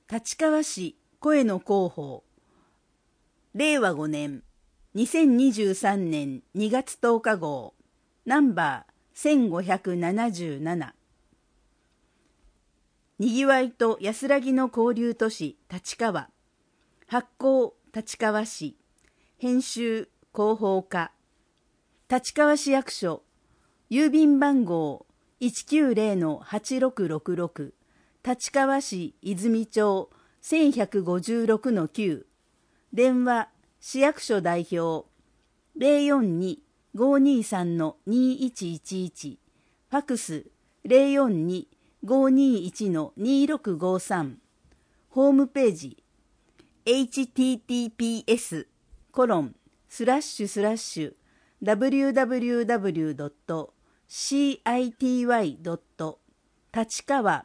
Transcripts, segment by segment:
立川市声の広報令和5年2023年2月10日号ナンバー1577にぎわいと安らぎの交流都市立川発行立川市編集広報課立川市役所郵便番号 190-8666 立川市泉町 1156-9 電話市役所代表 042-523-2111 ファクス 042-521-2653 ホームページ https://www.city.立川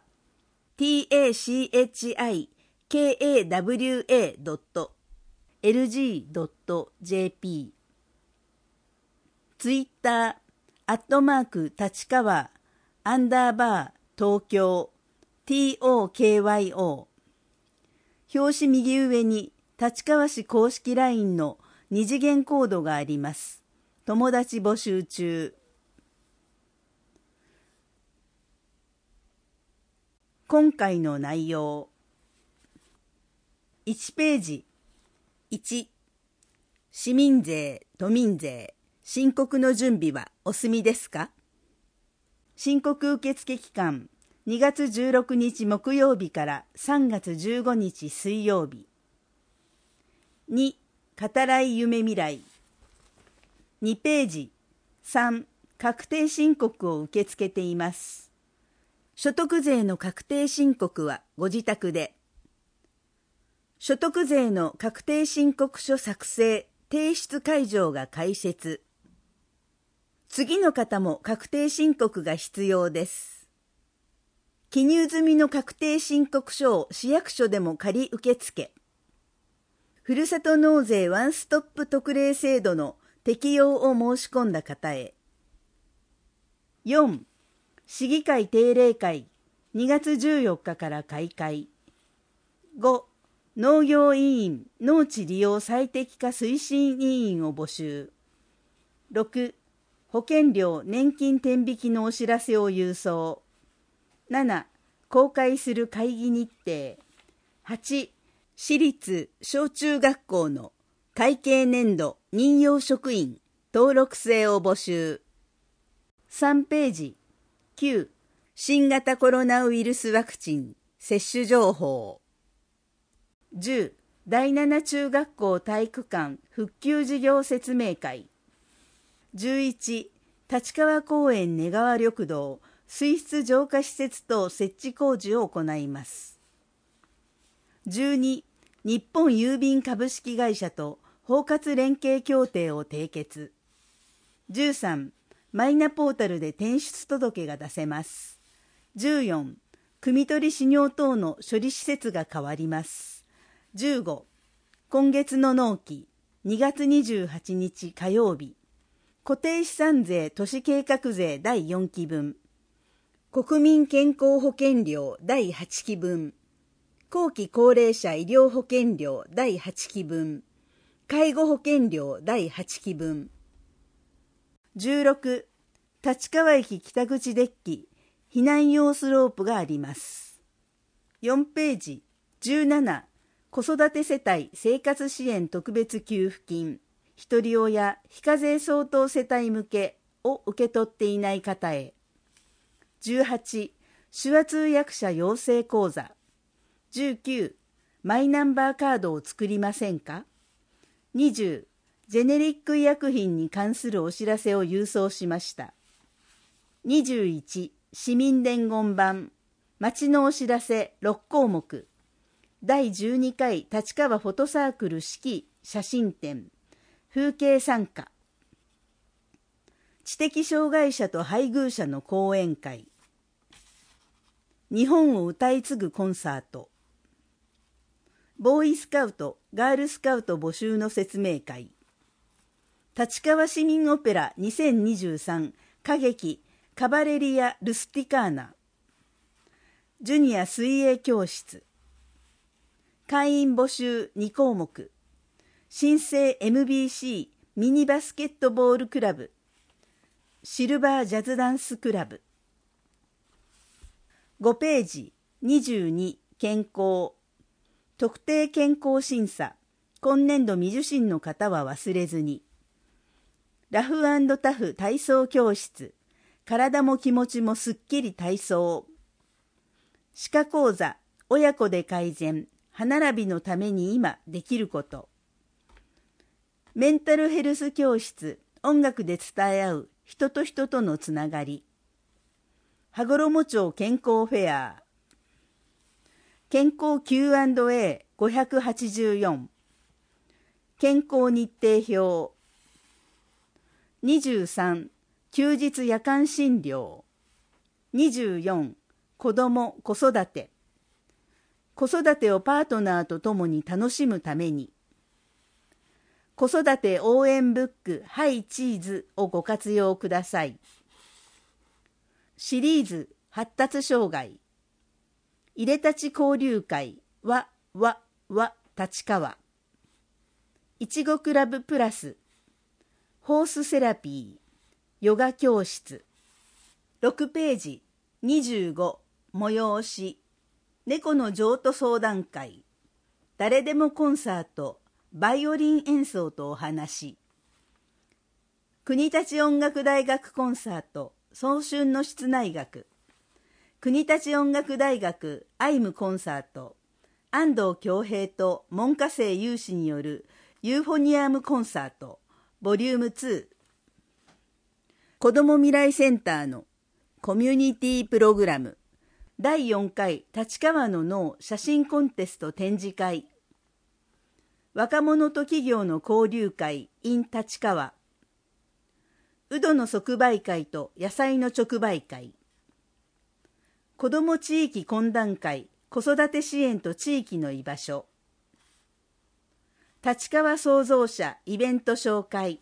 tachikawa.lg.jp ツイッター立川東京 TOKYO 表紙右上に立川市公式 LINE の二次元コードがあります。友達募集中。今回の内容1ページ1市民税・都民税申告の準備はお済みですか？申告受付期間2月16日木曜日から3月15日水曜日。2語らい夢未来2ページ3確定申告を受け付けています。所得税の確定申告はご自宅で。所得税の確定申告書作成・提出会場が開設。次の方も確定申告が必要です。記入済みの確定申告書を市役所でも仮受付。ふるさと納税ワンストップ特例制度の適用を申し込んだ方へ。4市議会定例会2月14日から開会。5農業委員農地利用最適化推進委員を募集。6保険料年金天引きのお知らせを郵送。7公開する会議日程。8私立小中学校の会計年度任用職員登録制を募集。3ページ9新型コロナウイルスワクチン接種情報。10第7中学校体育館復旧事業説明会。11立川公園根川緑道水質浄化施設等設置工事を行います。12日本郵便株式会社と包括連携協定を締結。13マイナポータルで転出届が出せます。14汲み取り飼料等の処理施設が変わります。15今月の納期2月28日火曜日固定資産税都市計画税第4期分国民健康保険料第8期分後期高齢者医療保険料第8期分介護保険料第8期分16立川駅北口デッキ避難用スロープがあります。4ページ17子育て世帯生活支援特別給付金ひとり親非課税相当世帯向けを受け取っていない方へ。18手話通訳者養成講座。19マイナンバーカードを作りませんか。20ジェネリック医薬品に関するお知らせを郵送しました。21市民伝言版町のお知らせ6項目第12回立川フォトサークル式写真展風景参加知的障害者と配偶者の講演会日本を歌い継ぐコンサートボーイスカウトガールスカウト募集の説明会立川市民オペラ2023歌劇カバレリア・ルスティカーナジュニア水泳教室会員募集2項目。新生 MBC ミニバスケットボールクラブ、シルバージャズダンスクラブ。5ページ22健康。特定健康審査。今年度未受診の方は忘れずに。ラフ&タフ体操教室。体も気持ちもすっきり体操。歯科講座。親子で改善。歯並びのために今できること。メンタルヘルス教室。音楽で伝え合う人と人とのつながり。羽衣町健康フェア。健康 Q&A584。健康日程表。23、休日夜間診療。24、子ども・子育て。子育てをパートナーと共に楽しむために。子育て応援ブックハイチーズをご活用ください。シリーズ発達障害。いでたち交流会立川。いちごクラブプラス。ホースセラピー。ヨガ教室。6ページ25催し。猫の譲渡相談会。誰でもコンサート。バイオリン演奏とお話。国立音楽大学コンサート。早春の室内楽。国立音楽大学アイムコンサート。安藤恭平と門下生有志によるユーフォニアムコンサート。ボリューム2。子ども未来センターのコミュニティプログラム。第4回立川の脳写真コンテスト展示会。若者と企業の交流会 in 立川。うどの即売会と野菜の直売会。子ども地域懇談会、子育て支援と地域の居場所。立川創造者イベント紹介。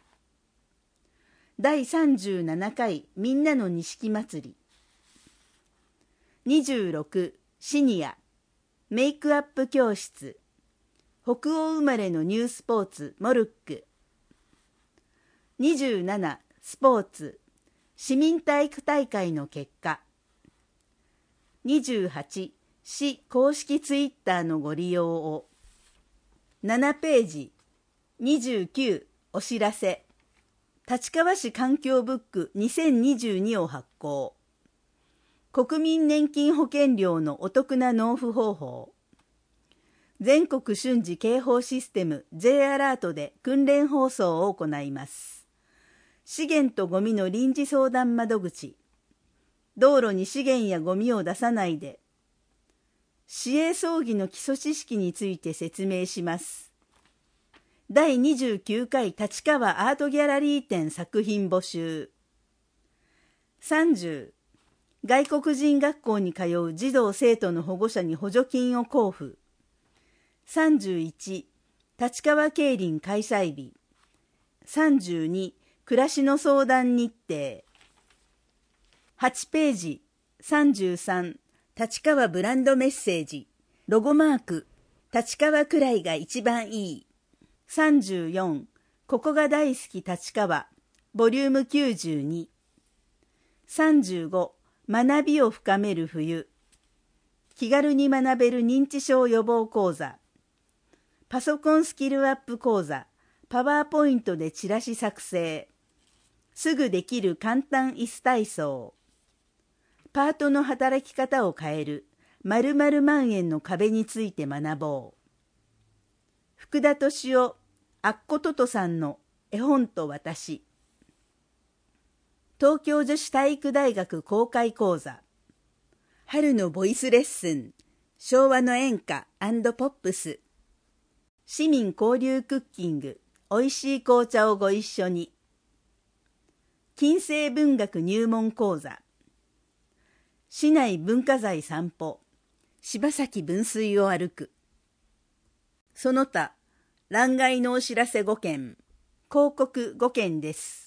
第37回みんなの錦祭り。26シニアメイクアップ教室。北欧生まれのニュースポーツモルック。27スポーツ市民体育大会の結果。28市公式ツイッターのご利用を。7ページ29お知らせ。立川市環境ブック2022を発行。国民年金保険料のお得な納付方法。全国瞬時警報システム J アラートで訓練放送を行います。資源とゴミの臨時相談窓口。道路に資源やゴミを出さないで。市営葬儀の基礎知識について説明します。第29回立川アートギャラリー展作品募集。30外国人学校に通う児童生徒の保護者に補助金を交付。31立川競輪開催日。32暮らしの相談日程。8ページ33立川ブランドメッセージ。ロゴマーク立川くらいが一番いい。34ここが大好き立川ボリューム92。35学びを深める冬。気軽に学べる認知症予防講座。パソコンスキルアップ講座。パワーポイントでチラシ作成。すぐできる簡単椅子体操。パートの働き方を変える〇〇万円の壁について学ぼう。福田敏夫、アッコトトさんの絵本と私。東京女子体育大学公開講座。春のボイスレッスン。昭和の演歌&ポップス。市民交流クッキング。おいしい紅茶をご一緒に。近世文学入門講座。市内文化財散歩。柴崎分水を歩く。その他、欄外のお知らせ5件、広告5件です。